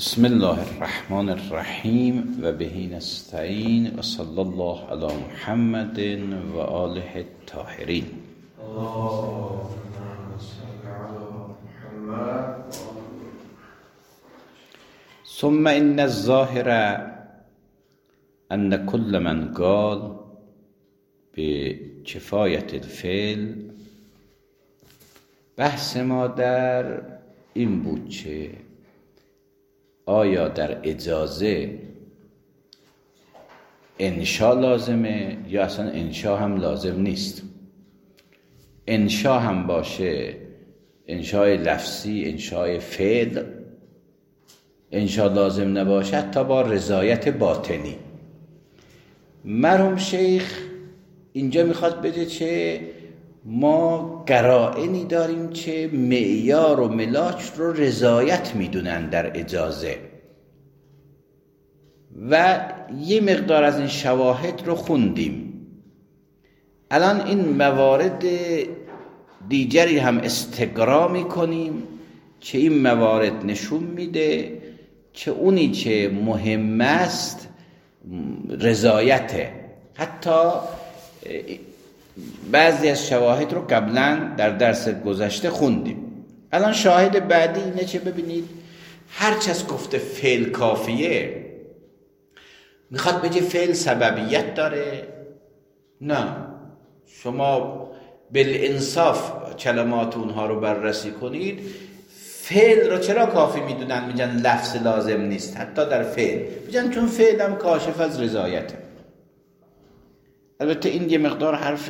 بسم الله الرحمن الرحیم و بهی نستعین و صلی الله علی محمد و آله الطاهرین. ثم ان الظاهر ان كل من قال بکفایت الفعل. بحث ما در این بود که آیا در اجازه انشا لازمه یا اصلا انشا هم لازم نیست؟ انشا هم باشه، انشای لفظی، انشای فعل، انشا لازم نباشه حتی با رضایت باطنی. مرحوم شیخ اینجا میخواد بگه که ما قرائنی داریم که معیار و ملاک رو رضایت میدونن در اجازه و یه مقدار از این شواهد رو خوندیم. الان این موارد دیگری هم استقرا میکنیم که این موارد نشون میده که اونی که مهم است رضایته. حتی بعضی از شواهد رو قبلا در درس گذشته خوندیم. الان شاهد بعدی اینه که ببینید هر چیز گفته فعل کافیه میخواد بگه فعل سببیت داره؟ نه، شما بالانصاف کلمات اونها رو بررسی کنید. فعل رو چرا کافی میدونن؟ میگن لفظ لازم نیست حتی در فعل، میگن چون فعل هم کاشف از رضایته. البته این یه مقدار حرف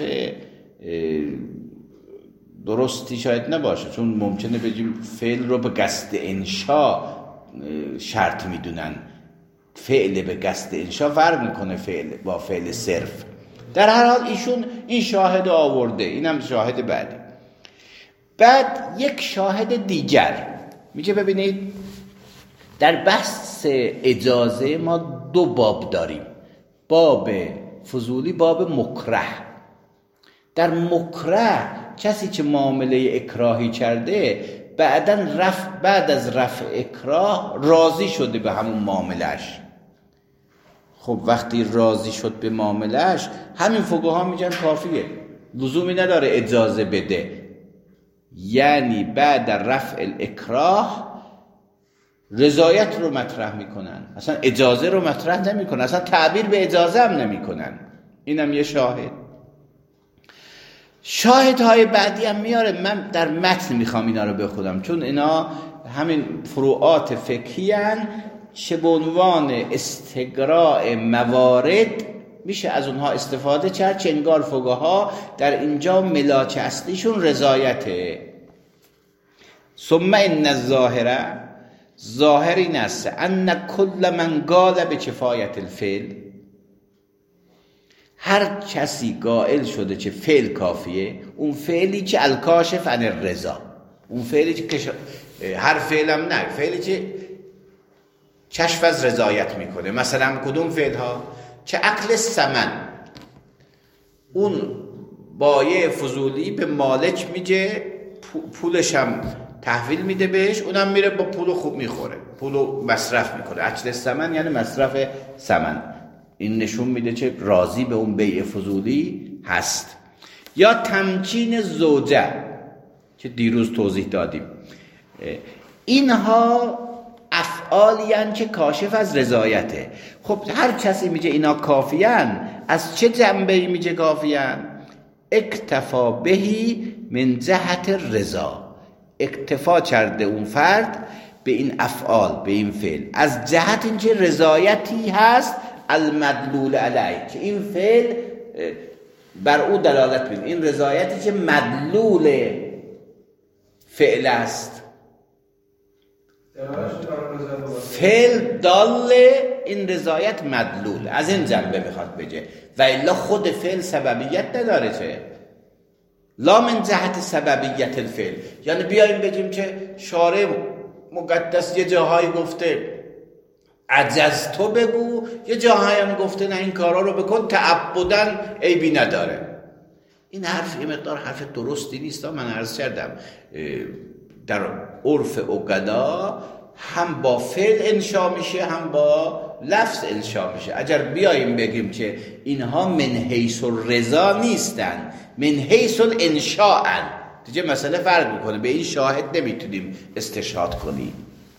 درستی شاید نباشه، چون ممکنه بگیم فعل رو به قصد انشا شرط میدونن. فعل به قصد انشا فرق میکنه فعل با فعل صرف. در هر حال ایشون این شاهد آورده، اینم شاهد بعدی. بعد یک شاهد دیگر میگه ببینید در بحث اجازه ما دو باب داریم، باب فضولی، باب مکره. در مکره کسی که معامله اکراهی کرده بعد از رفع اکراه راضی شده به همون معاملهش. خب وقتی راضی شد به معاملهش، همین فقها میگن کافیه، لزومی نداره اجازه بده. یعنی بعد رفع الاکراه رضایت رو مطرح میکنن، اصلا اجازه رو مطرح نمیکنن، اصلا تعبیر به اجازه هم نمیکنن. اینم یه شاهد. شاهدهای بعدی هم میاره، من در متن میخوام اینا رو بخونم چون اینا همین فروعات فقهی هن که به عنوان استقراء موارد میشه از اونها استفاده کرد، چه انگار فقها در اینجا ملاک اصلیشون رضایته. ثم ان الظاهر، ظاهر این است ان کل من قال بکفایت الفعل، هر کسی قائل شده که فعل کافیه، اون فعلی که الکاشف عن الرضا، اون فعلی که هر فعلم نه، فعلی که کشف از رضایت میکنه. مثلا کدوم فعل ها؟ که اکل ثمن، اون بایع فضولی به مالک میگه پولش هم تحویل میده بهش، اونم میره با پول خوب میخوره، پولو مصرف میکنه. اکل ثمن یعنی مصرف ثمن. این نشون میده که راضی به اون بیع فضولی هست. یا تمکین زوجه که دیروز توضیح دادیم، اینها افعالی هستند که کاشف از رضایته. خب هر کسی میگه اینا کافیان، از چه جنبه‌ای میگه کافیان؟ اکتفا بهی من جهت رضا، اکتفا کرده اون فرد به این افعال، به این فعل از جهت اینکه رضایتی هست المدلول علیه، که این فعل بر او دلالت می‌کنه، این رضایتی که مدلول فعل است. فعل دال، این رضایت مدلول، از این جنبه میخواد بگه. و الا خود فعل سببیت نداره که لا من جهت سببیت الفعل. یعنی بیاییم بگیم که شارع مقدس یه جاهایی گفته عجز تو بگو، یه جاهایی هم گفته نه این کارا رو بکن، تعبدن عیبی نداره. این حرف یه مقدار حرف درستی نیست. من عرض کردم در عرف عقلا هم با فعل انشا میشه هم با لفظ انشا میشه. اگر بیاییم بگیم که اینها من حیث الرضا نیستن، من حیث الانشاء، دیگه مسئله فرق میکنه، به این شاهد نمیتونیم استشهاد کنیم.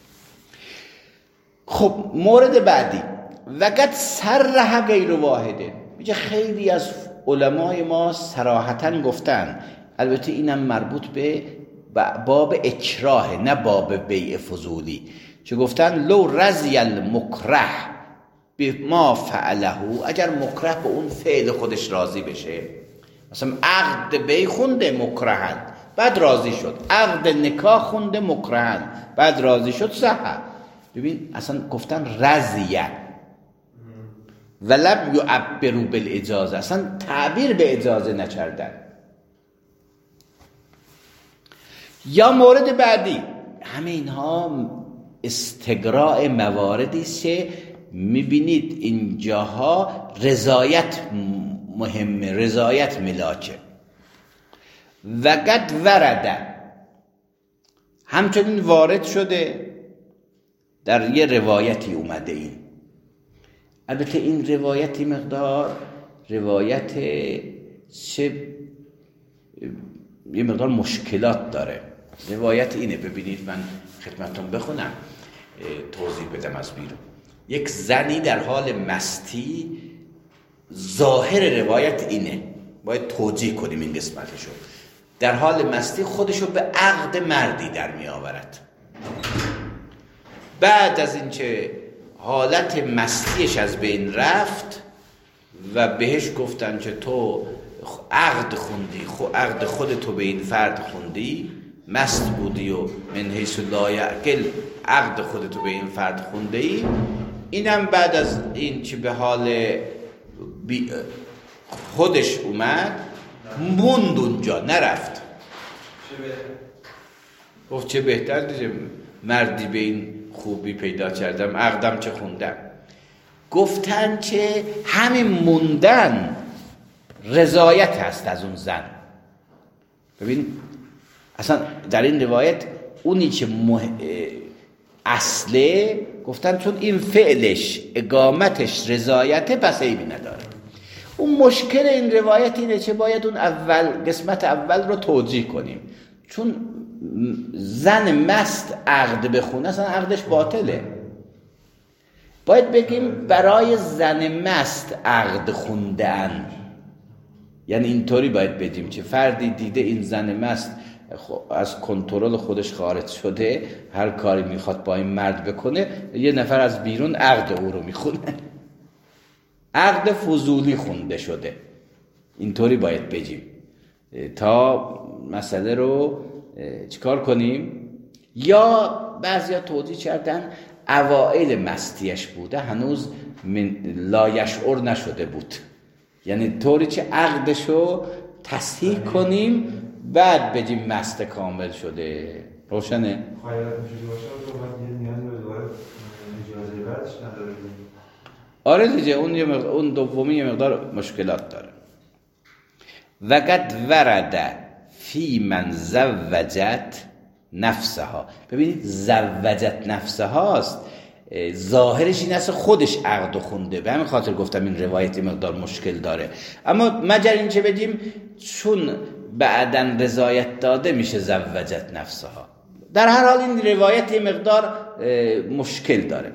خب مورد بعدی، وقد صرح غیر واحده، میگه خیلی از علمای ما صراحتاً گفتن، البته اینم مربوط به باب اکراه نه باب بیع فضولی، چه گفتن لو رضی المکره به ما فعله، اگر مکره به اون فعل خودش راضی بشه، مثلا عقد بیع خونده مکرهن بعد راضی شد، عقد نکاح خونده مکرهن بعد راضی شد، صحه. ببین اصلا گفتن رضیه ولم یعبروا بالاجازه، اصلا تعبیر به اجازه نکردن. یا مورد بعدی، همه اینها استقراء مواردی است که میبینید اینجاها رضایت مهمه، رضایت ملاکه. وقد ورده، همچنین وارد شده در یه روایتی اومده این. البته این روایتی مقدار روایت یه مقدار مشکلات داره. روایت اینه، ببینید من خدمتتون بخونم توضیح بدم از بیرون. یک زنی در حال مستی، ظاهر روایت اینه، باید توجیه کنیم این قسمتشو، در حال مستی خودشو به عقد مردی در می آورد. بعد از اینکه حالت مستیش از بین رفت و بهش گفتن که تو عقد خوندی، عقد خودتو به این فرد خوندی، مست بودی و من حیث لا یعقل عقد خودتو به این فرد خونده ای، اینم بعد از این که به حال خودش اومد موند اونجا، نرفت. گفت چه بهتر دیگه، مردی به این خوبی پیدا کردم، عقدم چه خوندم. گفتن که همین موندن رضایت هست از اون زن. ببین اصلا در این روایت اونی که اصله، گفتن چون این فعلش اقامتش رضایته پس عیبی نداره. اون مشکل این روایت اینه که باید اون قسمت اول رو توجیه کنیم، چون زن مست عقد بخونه اصلا عقدش باطله. باید بگیم برای زن مست عقد خوندن، یعنی اینطوری باید بگیم که فردی دیده این زن مست از کنترل خودش خارج شده، هر کاری میخواد با این مرد بکنه، یه نفر از بیرون عقد او رو میخونه، عقد فضولی خونده شده. اینطوری باید بگیم تا مسئله رو چیکار کنیم. یا بعضیا توضیح کردن اوائل مستیش بوده، هنوز لا یشعر نشده بود، یعنی طوری که عقدشو تصحیح کنیم بعد بگیم مست کامل شده. روشنه؟ آره دیگه، اون دومی یه مقدار مشکلات داره. وقد ورده فی من زوجت نفسها، ببینید زوجت نفسها است، ظاهرش این است خودش عقد خونده، به همین خاطر گفتم این روایت مقدار مشکل داره. اما مگر این چه بگیم چون بعدن رضایت داده میشه زوجت نفسها. در هر حال این روایت یه مقدار مشکل داره.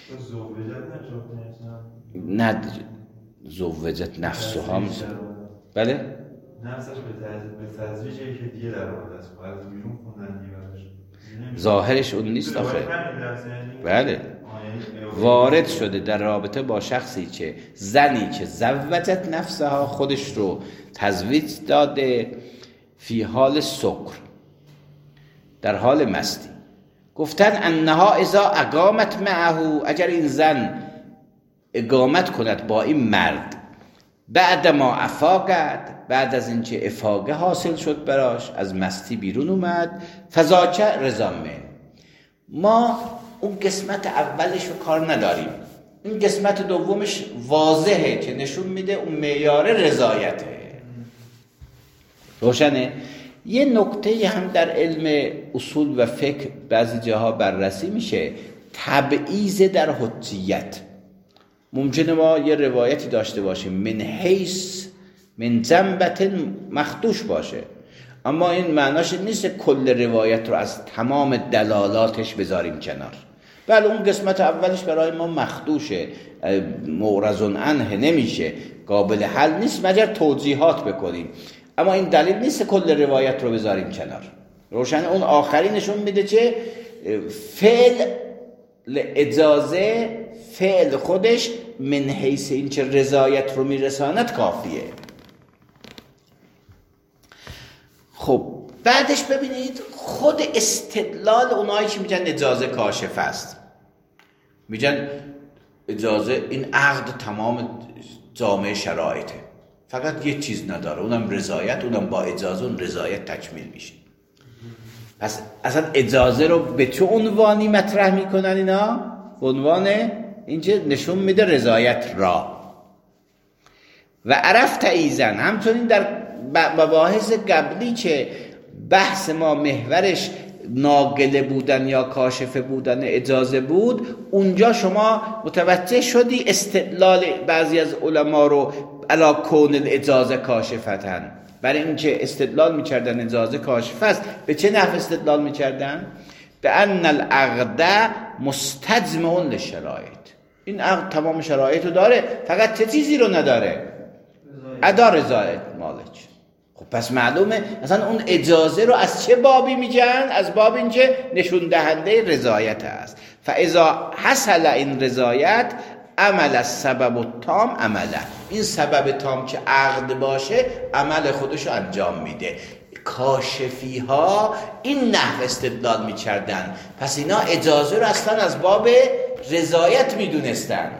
نه زوجت نفسها میشه، بله نفسش به تزویجی که دیگه در آمده است، باید بیرون خوندن دیگه، ظاهرش اون نیست آخه. بله وارد شده در رابطه با شخصی که زنی که زوجت نفسها خودش رو تزویج داده فی حال سکر، در حال مستی. گفتن انها اذا اقامت معه، اگر این زن اقامت کند با این مرد، بعد ما افاقت، بعد از اینکه افاقه حاصل شد براش، از مستی بیرون اومد، فذاک رضامه. ما اون قسمت اولش رو کار نداریم، این قسمت دومش واضحه که نشون میده اون معیار رضایته. روشنه؟ یه نکته هم در علم اصول و فقه بعضی جاها بررسی میشه، تبعیض در حجیت. ممکنه ما یه روایتی داشته باشیم من حیث من جنبت مخدوش باشه، اما این معناش نیست کل روایت رو از تمام دلالاتش بذاریم کنار. بله اون قسمت اولش برای ما مخدوشه، معرض عنه نمیشه، قابل حل نیست مگر توضیحات بکنیم، اما این دلیل نیست کل روایت رو بذاریم کنار. روشن؟ اون آخری نشون میده که فعل اجازه، فعل خودش من حیث این چه رضایت رو میرساند کافیه. خب بعدش ببینید خود استدلال اونایی که میگن اجازه کاشف است، میگن اجازه این عقد تمام جامعه شرایطه، فقط یه چیز نداره اونم رضایت، اونم با اجازه اون رضایت تکمیل میشه. پس اصلا اجازه رو به چه عنوانی مطرح میکنن اینا؟ عنوان اینجا نشون میده رضایت را. و عرفت ایزن همچنین در مباحث قبلی که بحث ما محورش ناقله بودن یا کاشفه بودن اجازه بود، اونجا شما متوجه شدی استدلال بعضی از علما رو علا کون الاجازه کاشفتن، برای اینکه استدلال میکردن اجازه کاشفه است. به چه نحو استدلال میکردن؟ به ان العقد مستجمع للشرایط، این عقد تمام شرایط رو داره، فقط چه چیزی رو نداره؟ ادا رضایت مالک. خب پس معلومه اصلا اون اجازه رو از چه بابی میگن؟ از باب اینکه نشون دهنده رضایت است. فاذا حصل این رضایت عمل السبب التام عمله، این سبب تام که عقد باشه عمل خودشو انجام میده. کاشفی ها این نحو استدلال میکردن، پس اینا اجازه رو اصلا از باب رضایت میدونستن.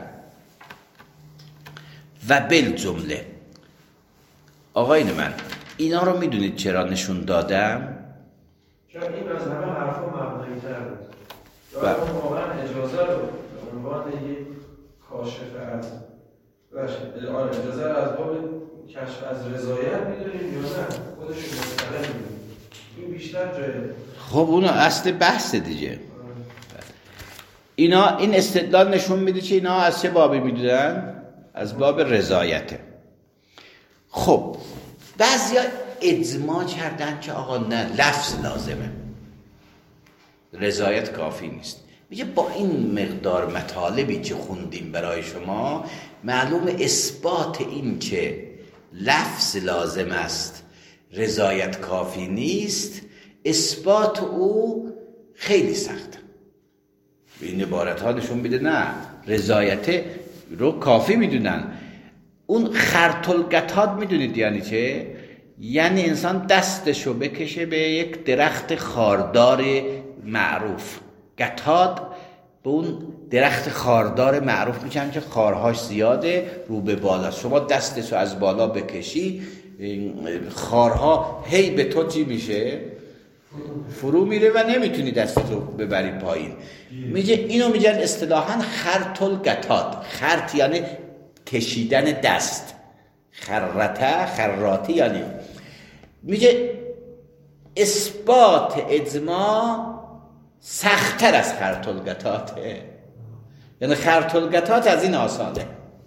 و بالجمله آقایون من اینا رو میدونید چرا نشون دادم؟ چون این از همه حرفا مبنایی تر بود. یا واقعا اجازه رو به عنوان یک کاشف از اجازه رو از باب کشف از رضایت میدونیم یا نه خودشون مستقل میدونیم؟ این بیشتر جای خب اونو اصل بحث دیگه. اینا این استدلال نشون میده که اینا از چه بابی میدونن؟ از باب رضایته. خب بعضیا اجماع کردن که آقا نه لفظ لازمه، رضایت کافی نیست. میگه با این مقدار مطالبی که خوندیم برای شما معلوم اثبات این که لفظ لازم است رضایت کافی نیست، اثبات او خیلی سخته. این عبارت ها نشون میده نه رضایت رو کافی میدونن. اون خرطالقطاد میدونید یعنی چه؟ یعنی انسان دستشو بکشه به یک درخت خاردار معروف. قطاد به اون درخت خاردار معروف میگن که خارهاش زیاده، رو به بالا. شما دستشو از بالا بکشی خارها هی به تو چی میشه؟ فرو میره و نمیتونی دستتو ببری پایین. میگه اینو میگن اصطلاحاً خرطالقطاد. خرط یعنی کشیدن دست، خراتی یعنی. میگه اثبات اجماع سخت‌تر از خرطالقطاته، یعنی خرطالقطات از این آسانه.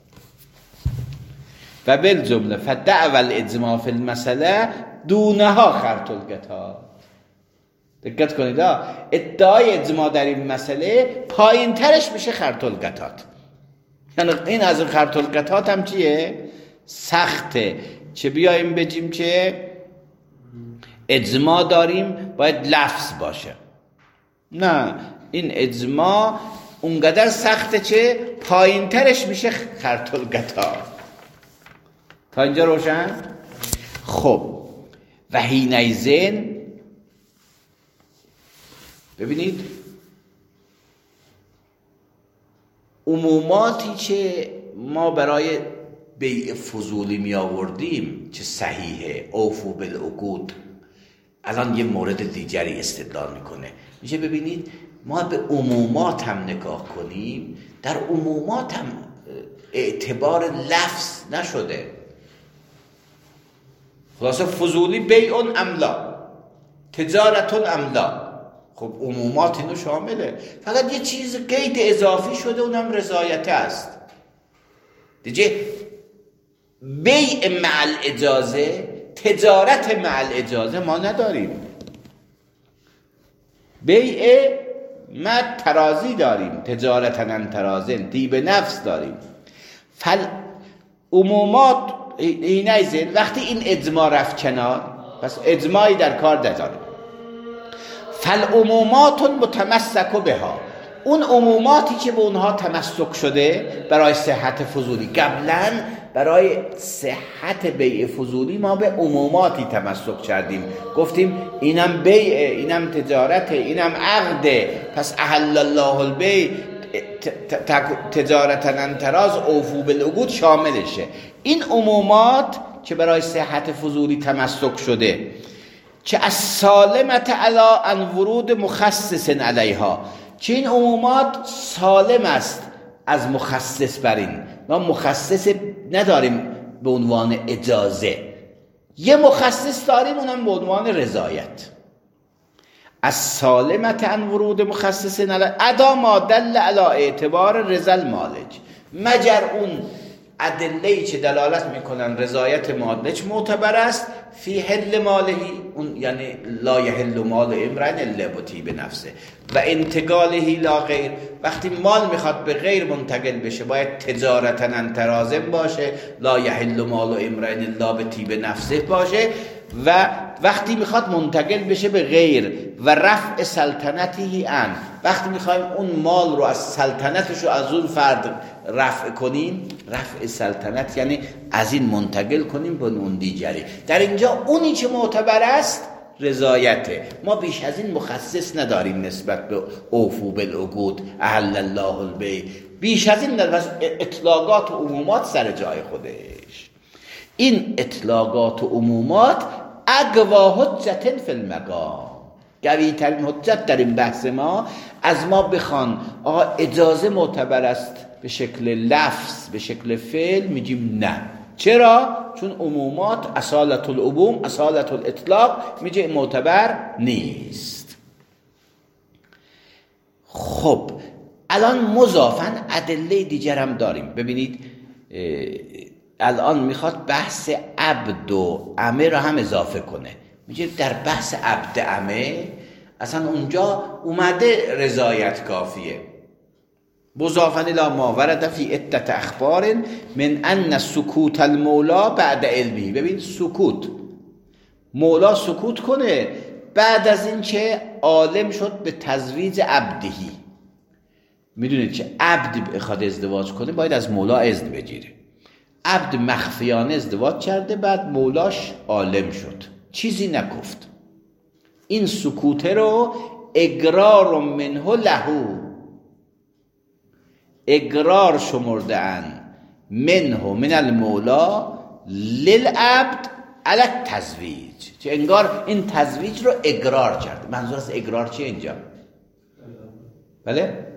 و بالجمله فدعوى الاجماع فی المساله دونها خرطالقطات. دقت کنید ادعای اجماع در این مسئله پایین ترش میشه خرطالقطات. یعنی این از خرطالقطات هم چیه؟ سخته. چه بیاییم بگیم که اجماع داریم باید لفظ باشه، نه این اجماع اونقدر سخته چه پایین ترش میشه خرطالقطات. تا اینجا روشن؟ خب و حینئذ ببینید عموماتی که ما برای بیع فضولی می آوردیم که صحیحه، اوفو بالعقود، الان یه مورد دیگری استدلال میکنه. میشه ببینید ما به عمومات هم نگاه کنیم، در عمومات هم اعتبار لفظ نشده. خلاصه فضولی بیعون املا، تجارتون املا. خب عمومات اینو شامله، فقط یه چیز قید اضافی شده، اونم رضایت است دیگه. بیع مع الاجازه، تجارت مع الاجازه ما نداریم. بیع مع ترازی داریم، تجارتن عن ترازن، طیب نفس داریم. عمومات این ایزن وقتی این اجماع رفت کنار، پس اجماعی در کار نداریم. فالعمومات متمسک بها، اون عموماتی که به اونها تمسک شده برای صحت فضولی. قبلا برای صحت بیع فضولی ما به عموماتی تمسک کردیم، گفتیم اینم بیع، اینم تجارت، اینم عقده، پس احل الله البیع تجارتاً عن تراز اوفو بالعقود شاملشه. این عمومات که برای صحت فضولی تمسک شده، که از سالمت علا ان ورود مخصص علیها، که این عمومات سالم است از مخصص بر این. ما مخصص نداریم به عنوان اجازه، یه مخصص داریم، اونم به عنوان رضایت. از سالمت ان ورود مخصص علیها ادا ما دل علی اعتبار رضا المالک، مگر اون ادله‌ای که دلالت میکنن رضایت مالک معتبر است. فی حل مالهی، اون یعنی لا یحل مال امرئ الا بطیب نفسه، و انتقالهی لا غیر، وقتی مال میخواد به غیر منتقل بشه باید تجارتاً عن تراز باشه، لا یحل مال امرئ الا بطیب نفسه باشه، و وقتی میخواد منتقل بشه به غیر و رفع سلطنتی ان، وقتی میخوایم اون مال رو از سلطنتش رو از اون فرد رفع کنیم، رفع سلطنت یعنی از این منتقل کنیم به اون دیگری، در اینجا اونی که معتبر است رضایته. ما بیش از این مخصص نداریم نسبت به اوفو بالعقود احل الله البیع، بیش از این اطلاقات و عمومات سر جای خودش. این اطلاقات و عمومات اقوا حجت فی المقام، قوی ترین حجت در این بحث ما. از ما بخوان آقا اجازه معتبر است به شکل لفظ، به شکل فعل، میگیم نه. چرا؟ چون عمومات اصالت العموم، اصالت الاطلاق میگه معتبر نیست. خب الان مضافاً ادله دیگر هم داریم. ببینید الان میخواد بحث عبد و عمه را هم اضافه کنه. میگه در بحث عبد عمه اصلا اونجا اومده رضایت کافیه. مضافاً الی ما ورد فی عدة اخبار من ان سکوت المولا بعد علمی. ببین سکوت، مولا سکوت کنه بعد از این که عالم شد به تزویج عبدهی. میدونید که عبد بخواد ازدواج کنه باید از مولا اذن بگیره. عبد مخفیانه ازدواج کرده، بعد مولاش عالم شد، چیزی نگفت. این سکوت رو اقرار منه لهو، اقرار شمرده ان منه من المولا للعبد علی التزویج، که انگار این تزویج رو اقرار کرده. منظور از اقرار چیه اینجا؟ بله؟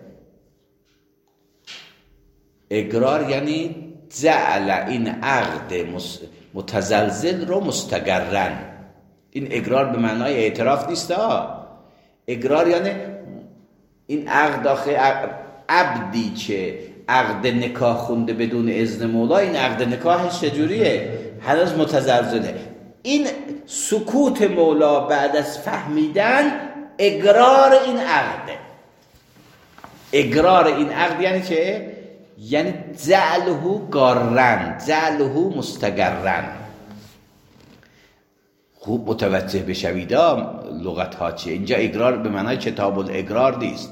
اقرار یعنی جعل این عقد متزلزل رو مستقرن. این اقرار به معنای اعتراف نیست ها. اقرار یعنی این عقد آخه عبدی که عقد نکاح خونده بدون اذن مولا، این عقد نکاحش چجوریه؟ هنوز متزلزله. این سکوت مولا بعد از فهمیدن اقرار این عقده. اقرار این عقد یعنی که یعنی جعله قارن، جعله مستقرن. خوب متوجه بشوید لغت ها چیه. اینجا اقرار به معنای کتاب الاقرار نیست.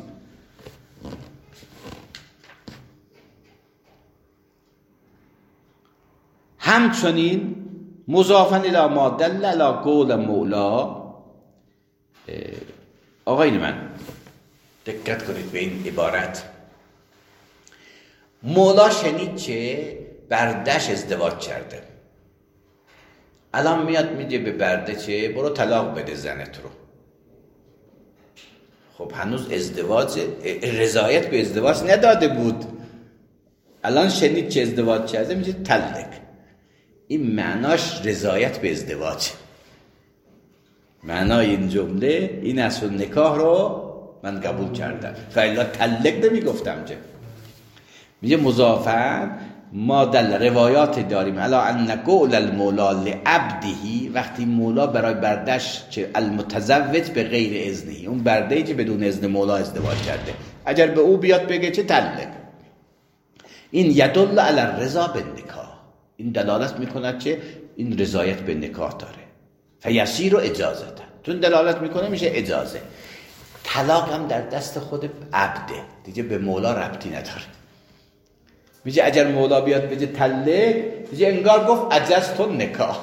همچنین مضافاً الی ما دل علی قول مولا. آقایون من دقت کنید به این عبارت. مولا شنید که بردش ازدواج کرده، الان میاد میگه به برده که برو طلاق بده زنت رو. خب هنوز ازدواج، رضایت به ازدواج نداده بود، الان شنید که ازدواج کرده میگه طلق. این معناش رضایت به ازدواج. معنای این جمله این است و نکاح رو من قبول کردم، فالا طلق نمیگفتم که. میگه مضافن ما در روایات داریم الا ان قول المولا لعبده، وقتی مولا برای بردش چه المتزوج به غیر اذنه، اون برده‌ای که بدون اذن مولا ازدواج کرده، اگر به او بیاد بگه چه طلق، این یدل علی الرضا بالنکاح، این دلالت میکند که این رضایت به نکاح داره، فیسیر اجازه، چون دلالت میکنه میشه اجازه. طلاق هم در دست خود عبده دیگه، به مولا ربطی نداره. میگه اگر مولا بیاد بگه طلق، میگه انگار گفت اجازت نکاح.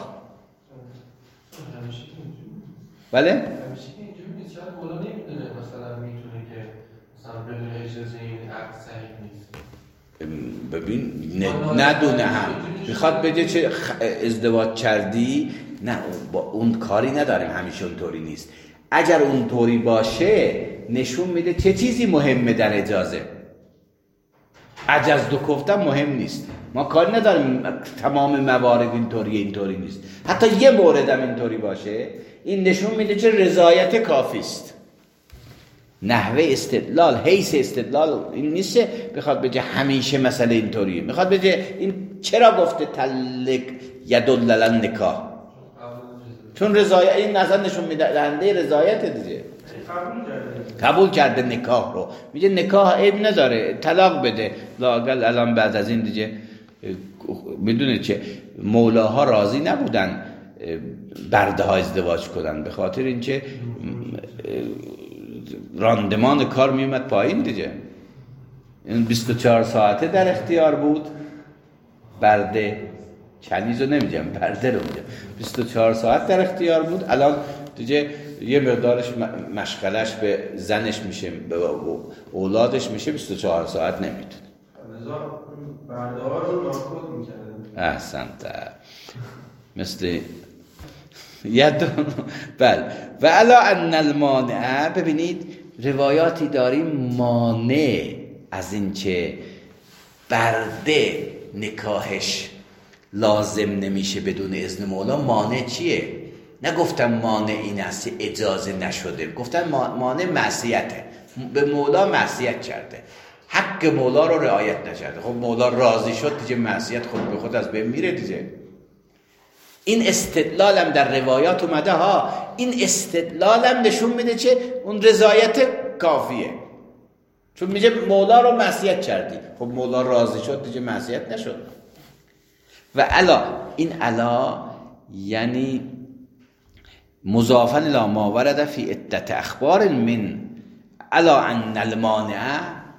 بله؟ همیشه اینجوری نیست، شاید مولا نمیدونه مثلا میتونه که مثلا بدون اجازه این عقد صحیح نیست. ببین ندونه هم میخواد بگه چه ازدواج کردی، نه با اون کاری نداریم، همیشه اونطوری نیست. اگر اونطوری باشه نشون میده چه چیزی مهمه در اجازه. عجز و گفتم مهم نیست، ما کاری نداریم تمام موارد اینطوری نیست، حتی یه مورد هم اینطوری باشه، این نشون میده که رضایت کافی است. نحوه استدلال، حیث استدلال این نیست بخواد بگه همیشه مسئله اینطوریه، میخواد بگه این چرا گفته طلق یدل علی النکاح، چون رضایت، این نظر نشون میده دهنده رضایت دیگه، قبول کرده نکاح رو. میگه نکاح عیب نداره، طلاق بده. لااقل الان بعد از این دیگه میدونه چه مولاها راضی نبودن برده ها ازدواج کنن، به خاطر اینکه راندمان کار میومد پایین دیگه. این 24 ساعته در اختیار بود برده، کنیزو نمیگم برده رو میگم، 24 ساعت در اختیار بود. الان دیگه یه مقدارش مشغلش به زنش میشه، به اولادش میشه، 24 ساعت نمیتونه. لذا برده ها رو ناکود میکردن. احسنت. مثل یدون. بله. و الا ان المانع، ببینید روایاتی داریم مانع از این که برده نکاحش لازم نمیشه بدون اذن مولا. مانع چیه؟ نگفتم مانع این است اجازه نشده، گفتم مانع معصیته، به مولا معصیت کرده، حق مولا رو رعایت نکرده. خب مولا راضی شد دیگه، معصیت خود به خود از بین میره دیگه. این استدلالم در روایات اومده ها، این استدلالم نشون میده که اون رضایت کافیه، چون میگه مولا رو معصیت کردی، خب مولا راضی شد دیگه، معصیت نشد. و الا، این الا یعنی مضافا الی ما ورد فی عدت اخبار من الا ان المانع،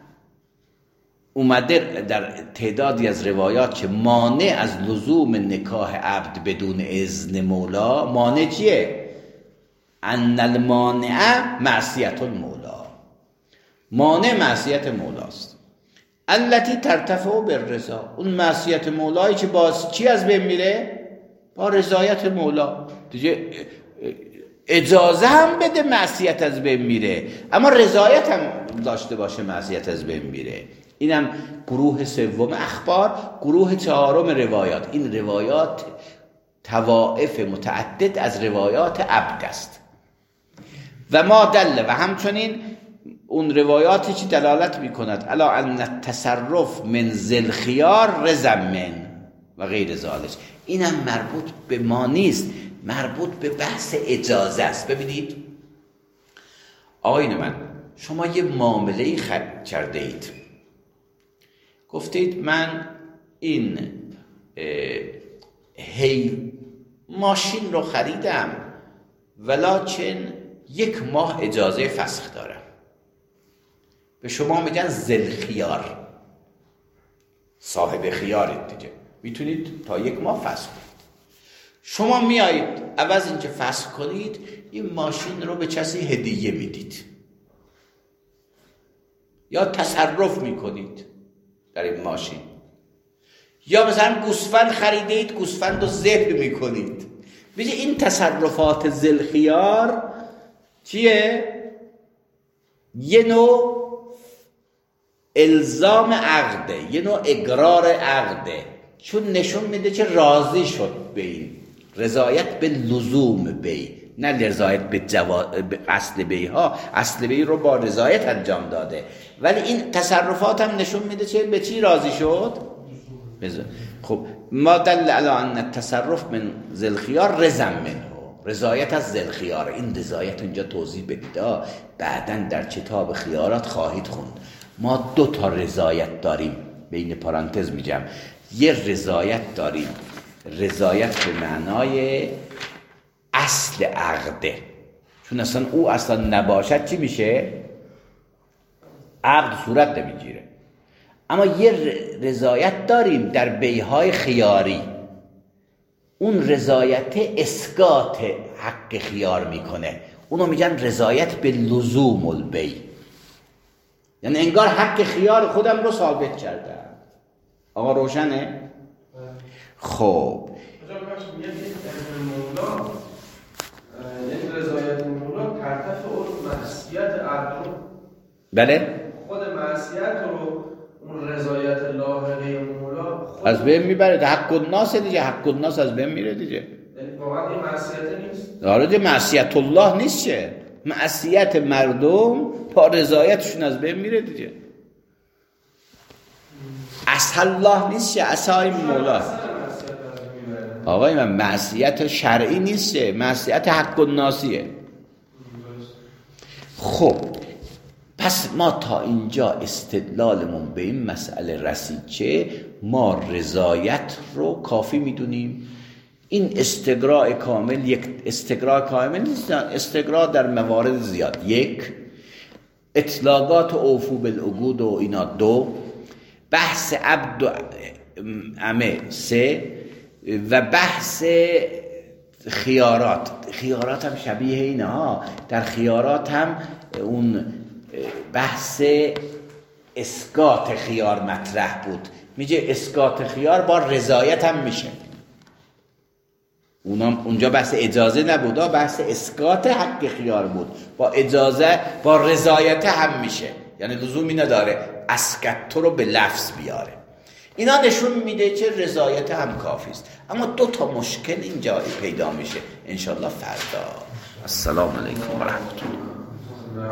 اومده در تعدادی از روایات که مانع از لزوم نکاح عبد بدون اذن مولا. مانع چیه؟ ان المانع معصیت المولا، مانع معصیت مولاست. التي ترتفع بالرضا، اون معصیت مولایی که باز چی از بین میره؟ با رضایت مولا دیگه. اجازه هم بده معصیت از بین میره، اما رضایت هم داشته باشه معصیت از بین میره. اینم گروه سوم اخبار. گروه چهارم روایات. این روایات طوائف متعدد از روایات عبد است. و ما دل، و همچنین اون روایاتی که دلالت میکند الا ان التصرف من ذل خیار رضا من و غیر ذالک، اینم مربوط به ما نیست، مربوط به بحث اجازه است. ببینید آقایون من، شما یه معامله‌ای کرده اید، گفتید من این ماشین رو خریدم ولکن 1 ماه اجازه فسخ دارم. به شما میگن ذل خیار، صاحب خیارید دیگه، میتونید تا 1 ماه فسخ کنید. شما میایید عوض اینکه فسخ کنید این ماشین رو به کسی هدیه میدید یا تصرف میکنید در این ماشین، یا مثلا گوسفند خریدید گوسفند رو ذبح میکنید. میگه این تصرفات ذل خیار چیه؟ یه نوع الزام عقده، یه نوع اقرار عقده، چون نشون میده که راضی شد به این، رضایت به لزوم بی، نه رضایت به اصل بی ها. اصل بی رو با رضایت انجام داده، ولی این تصرفات هم نشون میده چه به چی راضی شد. خب ما دل علی ان التصرف من ذی الخیار رضا منه، رضایت از ذی الخیار. این رضایت اینجا توضیح بدید، بعدن در کتاب خیارات خواهید خوند. ما 2 تا رضایت داریم، بین پرانتز میگم، یه رضایت داریم، رضایت به معنای اصل عقده، چون اصلا او اصلا نباشد چی میشه؟ عقد صورت نمیگیره. اما یه رضایت داریم در بیهای خیاری، اون رضایت اسقاط حق خیار میکنه، اونو میگن رضایت به لزوم البی، یعنی انگار حق خیار خودم رو ثابت کردم. آقا روشنه؟ خب یعنی رضایت مولا ترتف اون معصیت عقل، بله خود معصیت رو اون رضایت لاحقه مولا از بین میبره. حق الناس دیگه، حق الناس از بین میره دیگه. واقعا این معصیت نیست. آره معصیت الله نیست، چه معصیت مردم با رضایتشون از بین میره دیگه. اصل الله نیست، چه اصل مولا. آقای من معصیت شرعی نیست، چه معصیت حق الناسیه. خب پس ما تا اینجا استدلالمون به این مسئله رسید که ما رضایت رو کافی میدونیم. این استقراء کامل یک استقراء کامل نیست، استقراء در موارد زیاد. 1 اطلاقات اوفو بالعقود و اینا. 2 بحث عبد و امه. 3 و بحث خیارات. خیارات هم شبیه اینه ها. در خیارات هم اون بحث اسقاط خیار مطرح بود، میگه اسقاط خیار با رضایت هم میشه. اونجا بحث اجازه نبود، بحث اسقاط حق خیار بود، با اجازه با رضایت هم میشه، یعنی لزومی نداره اسقط رو به لفظ بیاره. اینا نشون میده که رضایت هم کافی است. اما 2 تا مشکل اینجا پیدا میشه انشالله فردا. السلام علیکم و رحمت الله.